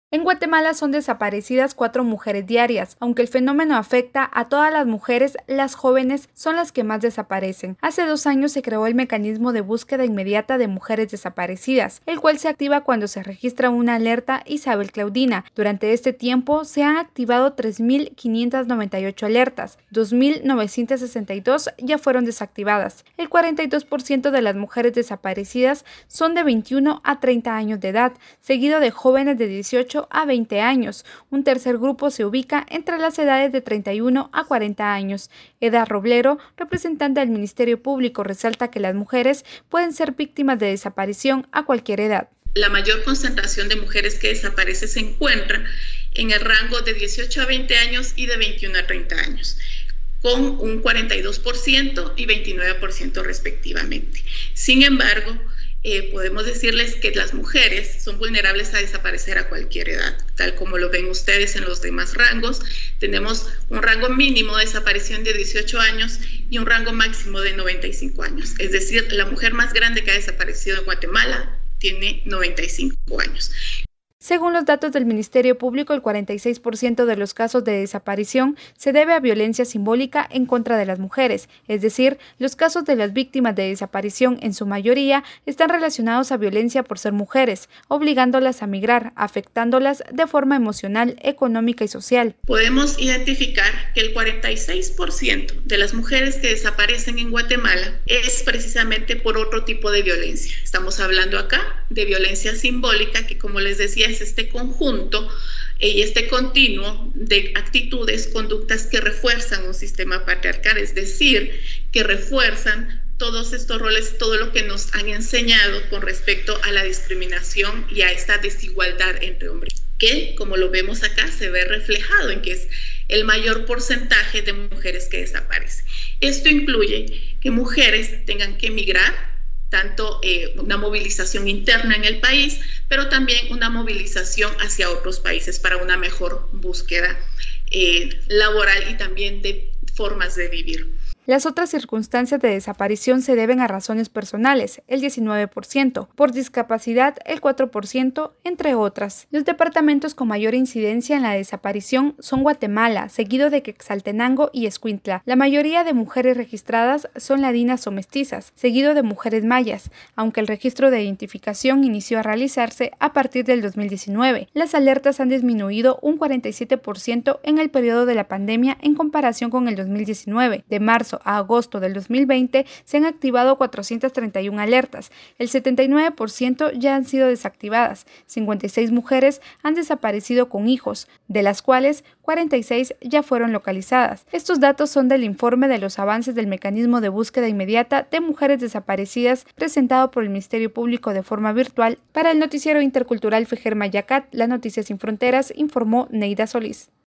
En Guatemala son desaparecidas 4 mujeres diarias. Aunque el fenómeno afecta a todas las mujeres, las jóvenes son las que más desaparecen. Hace 2 años se creó el mecanismo de búsqueda inmediata de mujeres desaparecidas, el cual se activa cuando se registra una alerta Isabel Claudina. Durante este tiempo se han activado 3.598 alertas, 2.962 ya fueron desactivadas. El 42% de las mujeres desaparecidas son de 21 a 30 años de edad, seguido de jóvenes de 18 a 20 años. Un tercer grupo se ubica entre las edades de 31 a 40 años. Eda Roblero, representante del Ministerio Público, resalta que las mujeres pueden ser víctimas de desaparición a cualquier edad. La mayor concentración de mujeres que desaparecen se encuentra en el rango de 18 a 20 años y de 21 a 30 años, con un 42% y 29% respectivamente. Sin embargo, podemos decirles que las mujeres son vulnerables a desaparecer a cualquier edad, tal como lo ven ustedes en los demás rangos. Tenemos un rango mínimo de desaparición de 18 años y un rango máximo de 95 años. Es decir, la mujer más grande que ha desaparecido en Guatemala tiene 95 años. Según los datos del Ministerio Público, el 46% de los casos de desaparición se debe a violencia simbólica en contra de las mujeres, es decir, los casos de las víctimas de desaparición en su mayoría están relacionados a violencia por ser mujeres, obligándolas a migrar, afectándolas de forma emocional, económica y social. Podemos identificar que el 46% de las mujeres que desaparecen en Guatemala es precisamente por otro tipo de violencia. Estamos hablando acá de violencia simbólica, que como les decía, es este conjunto y este continuo de actitudes, conductas que refuerzan un sistema patriarcal, es decir, que refuerzan todos estos roles, todo lo que nos han enseñado con respecto a la discriminación y a esta desigualdad entre hombres, que como lo vemos acá se ve reflejado en que es el mayor porcentaje de mujeres que desaparecen. Esto incluye que mujeres tengan que emigrar, tanto una movilización interna en el país, pero también una movilización hacia otros países para una mejor búsqueda laboral y también de formas de vivir. Las otras circunstancias de desaparición se deben a razones personales, el 19%, por discapacidad, el 4%, entre otras. Los departamentos con mayor incidencia en la desaparición son Guatemala, seguido de Quetzaltenango y Escuintla. La mayoría de mujeres registradas son ladinas o mestizas, seguido de mujeres mayas, aunque el registro de identificación inició a realizarse a partir del 2019. Las alertas han disminuido un 47% en el periodo de la pandemia en comparación con el 2019. De marzo a agosto del 2020 se han activado 431 alertas, el 79% ya han sido desactivadas, 56 mujeres han desaparecido con hijos, de las cuales 46 ya fueron localizadas. Estos datos son del informe de los avances del mecanismo de búsqueda inmediata de mujeres desaparecidas presentado por el Ministerio Público de forma virtual. Para el noticiero intercultural Fejer Mayacat, Las Noticias Sin Fronteras, informó Neida Solís.